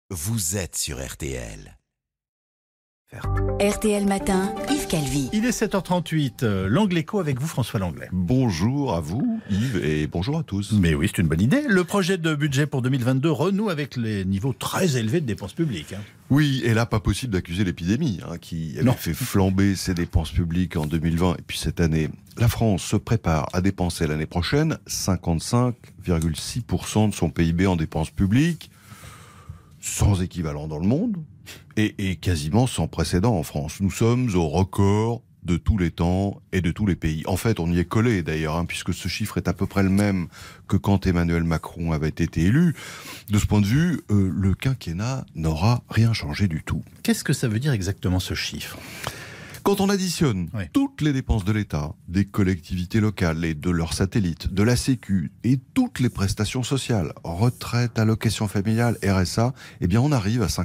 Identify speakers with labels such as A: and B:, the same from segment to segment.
A: Vous êtes sur RTL.
B: RTL Matin, Yves Calvi.
C: Il est 7h38, l'Angléco avec vous François Langlais.
D: Bonjour à vous Yves et bonjour à tous.
C: Mais oui, c'est une bonne idée. Le projet de budget pour 2022 renoue avec les niveaux très élevés de dépenses publiques.
D: Oui, et là pas possible d'accuser l'épidémie qui avait fait flamber ses dépenses publiques en 2020 et puis cette année. La France se prépare à dépenser l'année prochaine 55,6% de son PIB en dépenses publiques, sans équivalent dans le monde. Et quasiment sans précédent en France. Nous sommes au record de tous les temps et de tous les pays. En fait, on y est collé d'ailleurs, puisque ce chiffre est à peu près le même que quand Emmanuel Macron avait été élu. De ce point de vue, le quinquennat n'aura rien changé du tout.
C: Qu'est-ce que ça veut dire exactement ce chiffre ?
D: Quand on additionne toutes les dépenses de l'État, des collectivités locales et de leurs satellites, de la Sécu et toutes les prestations sociales, retraite, allocation familiale, RSA, eh bien on arrive à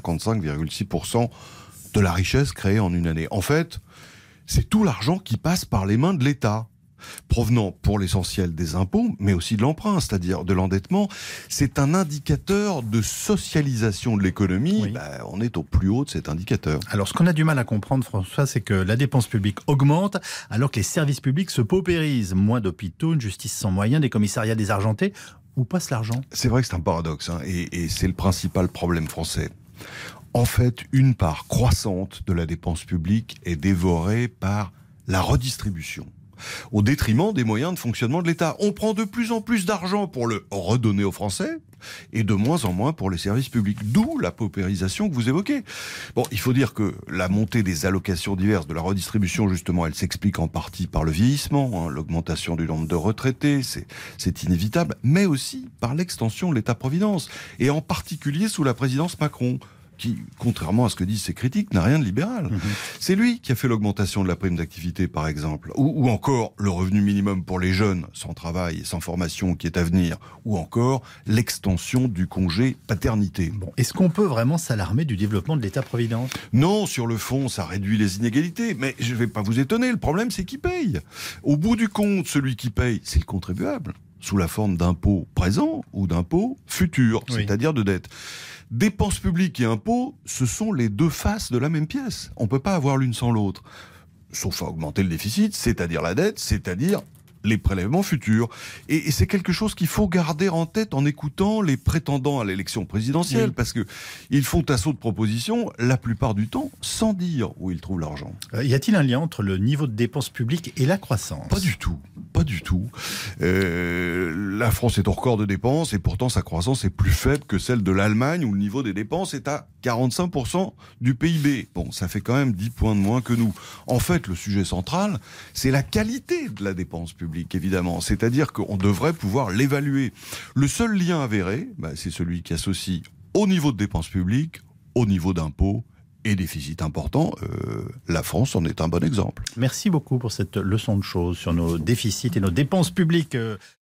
D: 55,6% de la richesse créée en une année. En fait, c'est tout l'argent qui passe par les mains de l'État, provenant pour l'essentiel des impôts, mais aussi de l'emprunt, c'est-à-dire de l'endettement. C'est un indicateur de socialisation de l'économie.
C: Oui.
D: On est au plus haut de cet indicateur.
C: Alors, ce qu'on a du mal à comprendre, François, c'est que la dépense publique augmente alors que les services publics se paupérisent. Moins d'hôpitaux, une justice sans moyens, des commissariats désargentés. Où passe l'argent ?
D: C'est vrai que c'est un paradoxe, et c'est le principal problème français. En fait, une part croissante de la dépense publique est dévorée par la redistribution, au détriment des moyens de fonctionnement de l'État. On prend de plus en plus d'argent pour le redonner aux Français et de moins en moins pour les services publics. D'où la paupérisation que vous évoquez. Bon, il faut dire que la montée des allocations diverses, de la redistribution justement, elle s'explique en partie par le vieillissement, l'augmentation du nombre de retraités, c'est inévitable, mais aussi par l'extension de l'État-providence, et en particulier sous la présidence Macron, qui, contrairement à ce que disent ses critiques, n'a rien de libéral. C'est lui qui a fait l'augmentation de la prime d'activité, par exemple, ou encore le revenu minimum pour les jeunes sans travail et sans formation qui est à venir, ou encore l'extension du congé paternité.
C: Bon, est-ce qu'on peut vraiment s'alarmer du développement de l'État-providence ?
D: Non, sur le fond, ça réduit les inégalités, mais je ne vais pas vous étonner, le problème c'est qui paye. Au bout du compte, celui qui paye, c'est le contribuable, sous la forme d'impôts présents ou d'impôts futurs, c'est-à-dire de dettes. Dépenses publiques et impôts, ce sont les deux faces de la même pièce. On ne peut pas avoir l'une sans l'autre. Sauf à augmenter le déficit, c'est-à-dire la dette, c'est-à-dire les prélèvements futurs. Et c'est quelque chose qu'il faut garder en tête en écoutant les prétendants à l'élection présidentielle, parce que ils font assaut de propositions, la plupart du temps, sans dire où ils trouvent l'argent.
C: Y a-t-il un lien entre le niveau de dépenses publiques et la croissance ?
D: Pas du tout. Pas du tout. La France est au record de dépenses et pourtant sa croissance est plus faible que celle de l'Allemagne où le niveau des dépenses est à 45% du PIB. Bon, ça fait quand même 10 points de moins que nous. En fait, le sujet central, c'est la qualité de la dépense publique, évidemment. C'est-à-dire qu'on devrait pouvoir l'évaluer. Le seul lien avéré, c'est celui qui associe au niveau de dépenses publiques, au niveau d'impôts et déficit important. La France en est un bon exemple.
C: Merci beaucoup pour cette leçon de choses sur nos déficits et nos dépenses publiques.